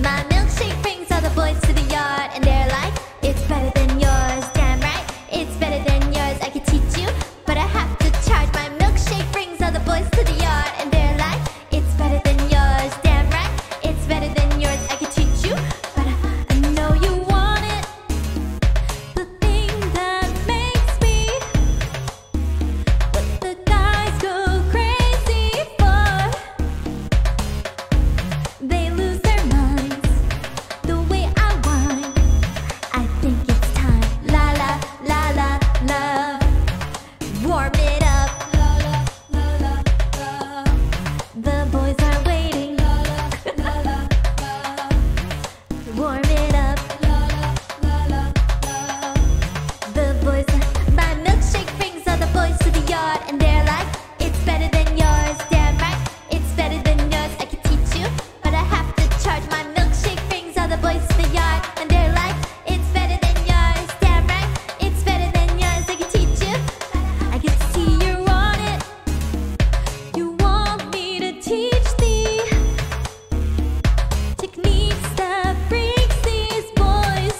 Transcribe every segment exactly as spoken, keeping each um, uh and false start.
My milkshake brings all the boys to the yard, and they're like, it's better than yours. Damn right, it's better than yours. I could teach you, but I have to charge. My milkshake brings all the boys to the yard, and they're like, it's better than yours. Damn right, it's better than yours. I could teach you, but I, I know you want it. The thing that makes me what the guys go crazy for. They lose their minds the way I whine. I think it's time. La la la la la. Warm it up. La la la la la. The boys are waiting. La la la la la. Warm it up. La la la la la. The boys are, my milkshake brings all the boys to the yard, and they're like, it's better than yours. Damn right, it's better than yours. I could teach you, but I have to charge. My milkshake brings all the boys to the yard, and they're like, it's better than yours. Damn right, it's better than yours. I could teach you, I can see you want it. You want me to teach the techniques that freaks these boys.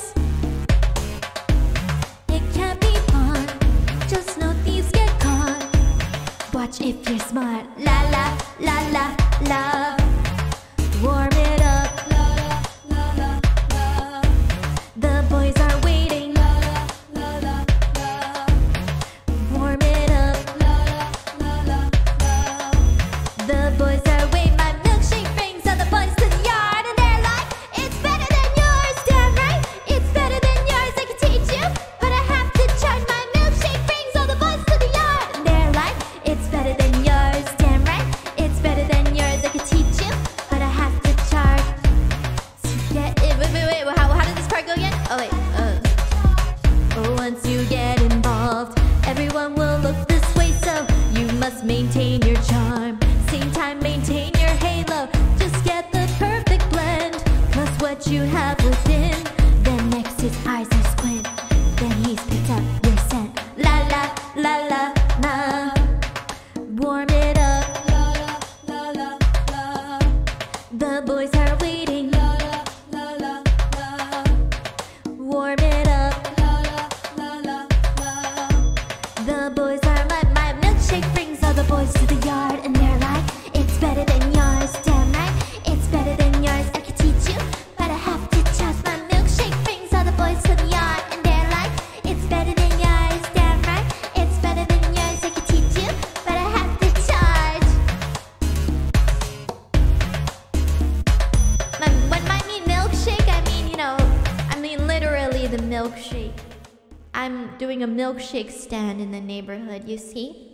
It can't be fun, just no thieves get caught. Watch if you're smart. La la la la la. Warm it up. La la la la la. The boys are waiting. La la la la la. Warm it up. La la la la la. The boys are waiting. My milkshake brings all the boys to the yard, and they're like, it's better than yours. Damn right, it's better than yours. I can teach you, but I have to charge. My milkshake brings all the boys to the yard, and they're like, it's better than yours. Damn right, it's better than yours. I can teach you, but I have to charge. To get it, wait, wait, wait. How, how did this part go again? Oh wait. Uh. Oh, once you get involved, everyone will look this way, so you must maintain your charm. Same time, maintain your halo. Just get the perfect blend, plus what you have within. Then next his eyes are squint. Then he's picked up your scent. La la la la la. Warm it up. La la la la la. The boys are waiting. La la la la la. Warm it up. La la la la la. The boys are my, my milkshake brings all the boys to the yard, and they're like, it's better than yours. Damn right, it's better than yours. I could teach you, but I have to charge. My milkshake brings all the boys to the yard, and they're like, it's better than yours. Damn right, it's better than yours. I could teach you, but I have to charge. My, when I mean milkshake, I mean, you know, I mean literally the milkshake. I'm doing a milkshake stand in the neighborhood, you see?